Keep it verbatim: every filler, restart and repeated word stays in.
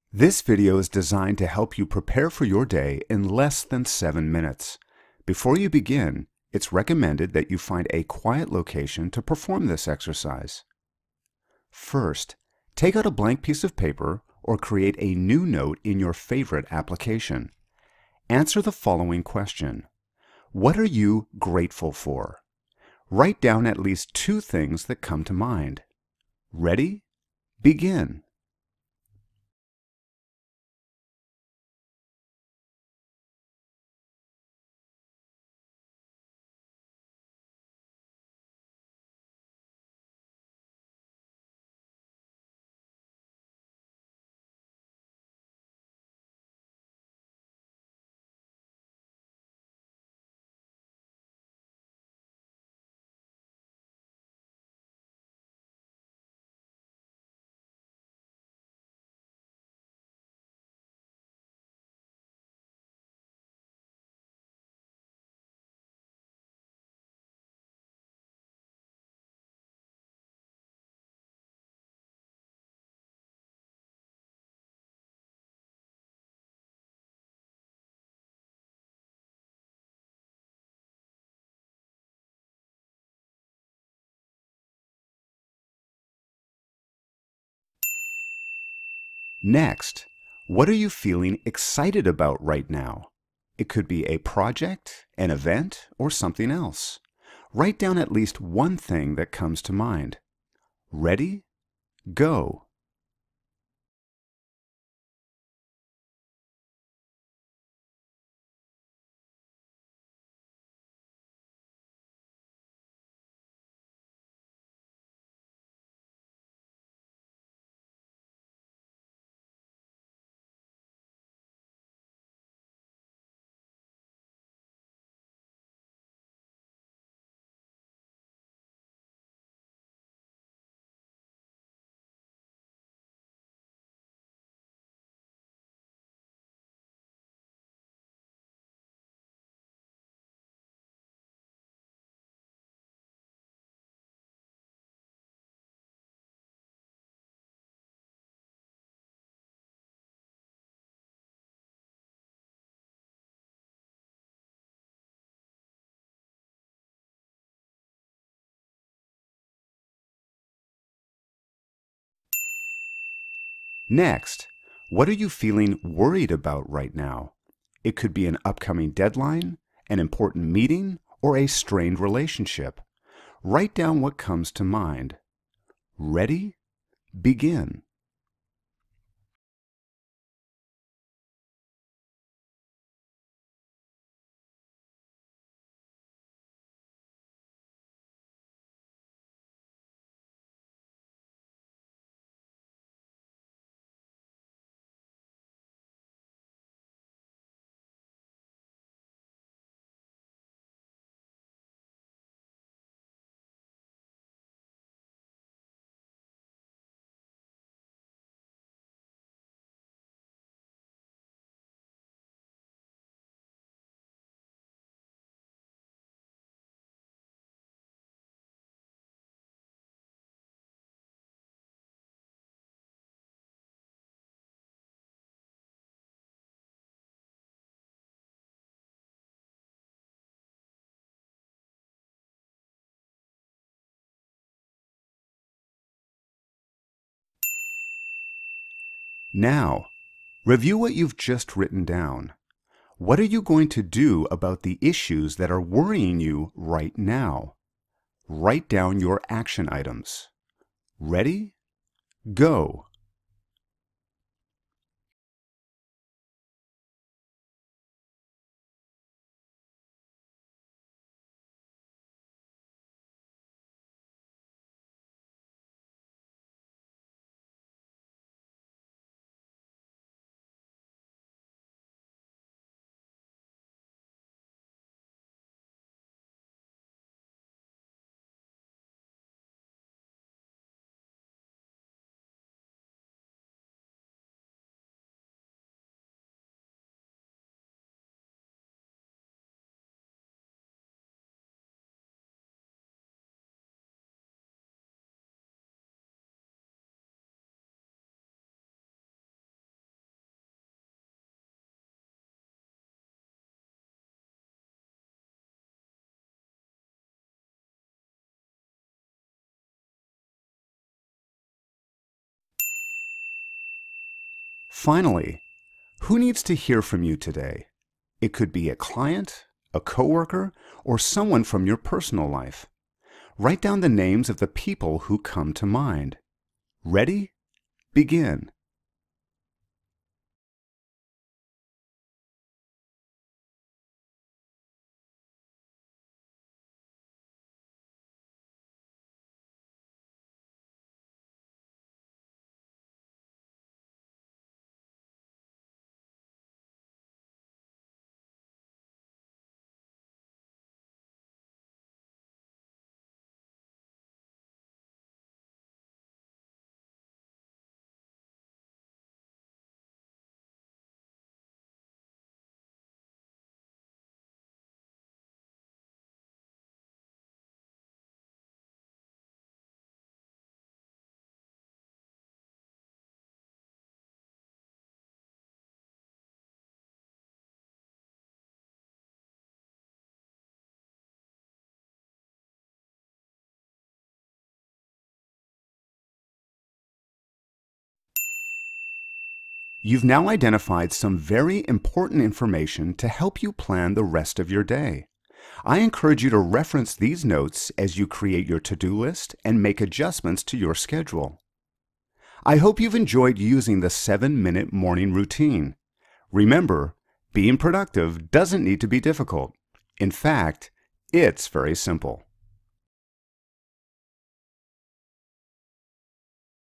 This video is designed to help you prepare for your day in less than seven minutes. Before you begin, it's recommended that you find a quiet location to perform this exercise. First, take out a blank piece of paper or create a new note in your favorite application. Answer the following question. What are you grateful for? Write down at least two things that come to mind. Ready? Begin. Next, what are you feeling excited about right now? It could be a project, an event, or something else. Write down at least one thing that comes to mind. Ready? Go. Next, what are you feeling worried about right now? It could be an upcoming deadline, an important meeting, or a strained relationship. Write down what comes to mind. Ready? Begin. Now, review what you've just written down. What are you going to do about the issues that are worrying you right now? Write down your action items. Ready? Go. Finally, who needs to hear from you today? It could be a client, a coworker, or someone from your personal life. Write down the names of the people who come to mind. Ready? Begin. You've now identified some very important information to help you plan the rest of your day. I encourage you to reference these notes as you create your to-do list and make adjustments to your schedule. I hope you've enjoyed using the seven-minute morning routine. Remember, being productive doesn't need to be difficult. In fact, it's very simple.